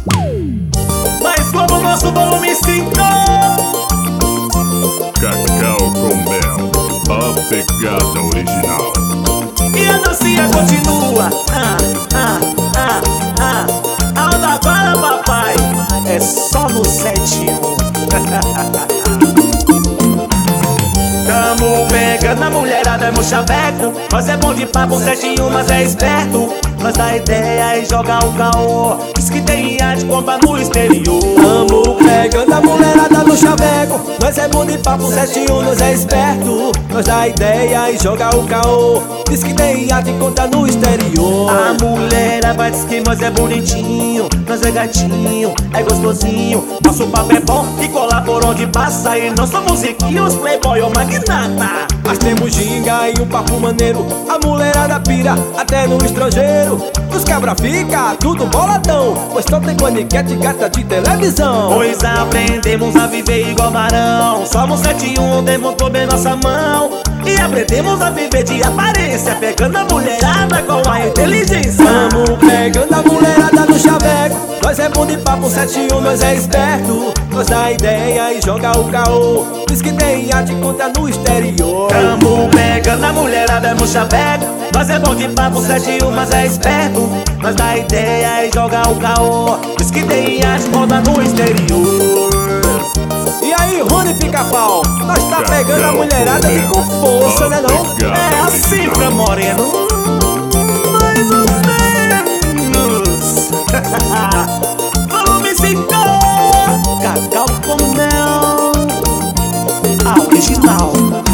Mas como nosso volume 5, Cacau com mel, a pegada original. e a dancinha continua. Anda agora, papai, é só no 7-1. Tamo pegando a mulherada no chaveco. Nós é bom de papo, 7-1, mas é esperto. Nós dá ideia e joga o caô. Diz que tem arte, compra no exterior. Tamo pegando a mulherada no chaveco. Nós é bom de papo, 7-1, nós é esperto. Nós dá ideia e joga o caô. Diz que tem arte, conta no exterior. A mulherada diz que nós é bonitinho, nós é gatinho, é gostosinho. Nosso papo é bom e cola por onde passa. E não somos riquinhos, playboy ou magnata. Mas temos ginga e um papo maneiro. A mulherada pira até no estrangeiro. Os cabra fica tudo boladão, pois só tem paniquete gata de televisão. Pois aprendemos a viver igual varão. Somos 7-1, demonstrou bem nossa mão. E aprendemos a viver de aparência, pegando a mulherada com a inteligência. Tamo pegando a mulherada no chaveco. Nós é bom de papo, 7-1, nós é esperto. Nós dá ideia e joga o caô. Diz que tem arte, conta no exterior. Tamo pegando a mulherada no chaveco. Nós é bom de papo, 7-1, mas é esperto. Nós dá ideia e joga o caô. Diz que tem arte, conta no exterior. E aí, Rony Pica-Pau, nós tá pegando a mulherada de com força, né não? É assim, pra moreno, mais ou menos. Volume 5, Cacau com mel, a original.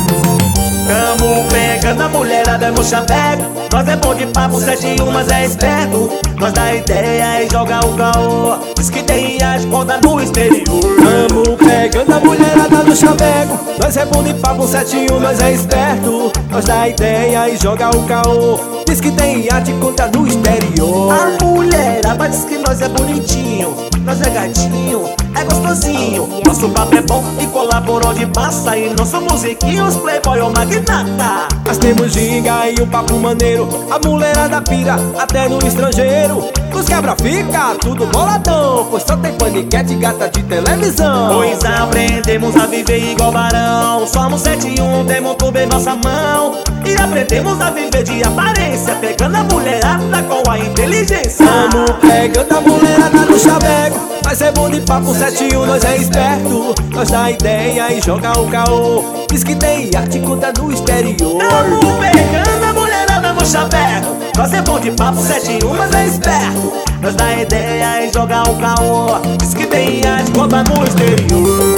Tamo pegando a mulherada no chaveco. Nós é bom de papo, 7-1, mas é esperto. Nós dá ideia e joga o caô. Diz que tem arte, conta no exterior. Tamo pegando a mulherada no chaveco. Nós é bom de papo, 7-1, nós é esperto. Nós dá ideia e joga o caô. Diz que tem arte, conta no exterior. A mulherada diz que nós é bonitinho, nós é gatinho, é gostosinho. Nosso papo é bom e cola por onde passa. E não somos riquinhos, playboy ou magnata. Mas temos ginga e um papo maneiro. A mulherada pira até no estrangeiro. Os cabra fica tudo boladão, pois só tem paniquete gata de televisão. Pois aprendemos a viver igual varão. Somos 7-1, demonstrou bem nossa mão. E aprendemos a viver de aparência, pegando a mulherada com a inteligência. Tamo pegando a mulherada no chaveco. Nós é bom de papo, 7-1, nós é esperto. Nós dá ideia e joga o caô. Diz que tem arte, conta no exterior. Tamo pegando a mulherada no chaveco. Nós é bom de papo, 7-1, mas é esperto. Nós dá ideia e joga o caô. Diz que tem arte, conta no exterior.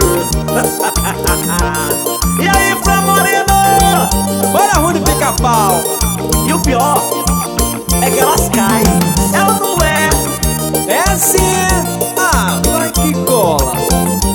E aí, Fra Moreno? Bora, Rony Pica-Pau. E o pior é que elas caem. Ela não é. É assim. Ah, vai que cola.